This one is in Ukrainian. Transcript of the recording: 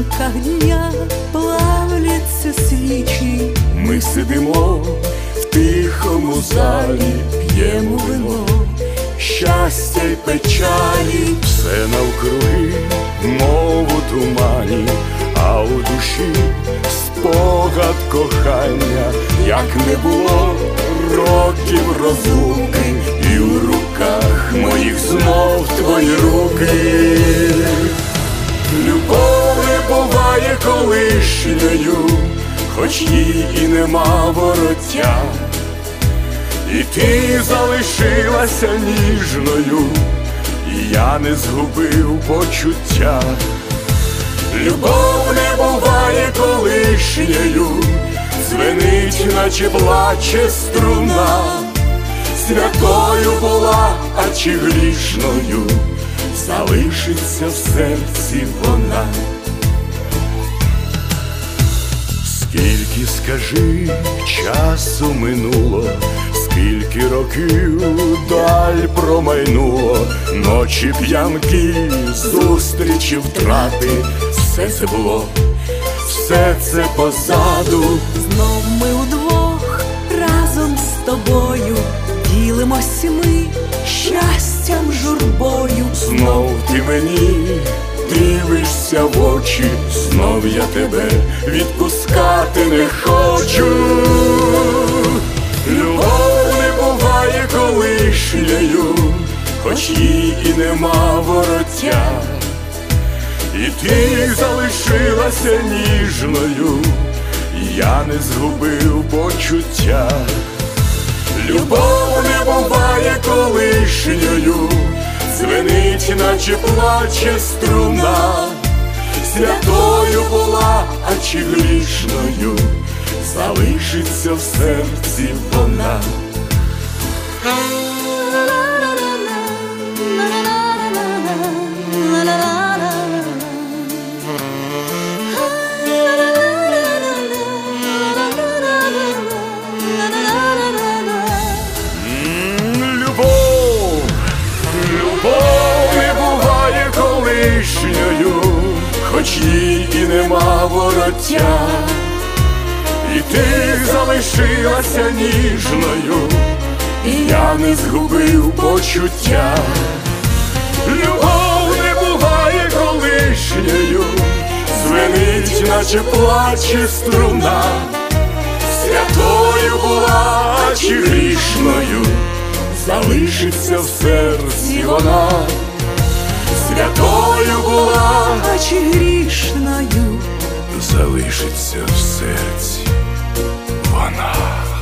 сутінках дня плавляться свічі. Ми сидимо в тихому залі, п'ємо вино, щастя й печалі. Все навкруги, мов у тумані, а у душі спогад кохання. Як не було років розлуки, і у руках моїх знов твої руки. Любов не буває колишньою, хоч їй і нема вороття, і ти залишилася ніжною, і я не згубив почуття. Любов не буває колишньою, дзвенить, наче плаче струна. Святою була, а чи грішною, залишиться в серці вона. Скільки, скажи, часу минуло, скільки років даль промайнуло, ночі п'янки, зустрічі, втрати, все це було, все це позаду. Знов ми удвох разом з тобою ділимось ми щастям, журбою. Знов ти мені дивишся в очі, знов я тебе відпускати не хочу. Любов не буває колишньою, хоч їй і нема вороття, і ти залишилася ніжною, і я не згубив почуття. Любов не буває колишньою, дзвенить, наче плаче струна. Святою була, а чи грішною, залишиться в серці вона. Хоч їй і нема вороття, і ти залишилася ніжною, і я не згубив почуття. Любов не буває колишньою, дзвенить, наче плаче струна. Святою була, чи грішною, залишиться в серці вона. Святою була, а чи грішною, залишиться в серці вона.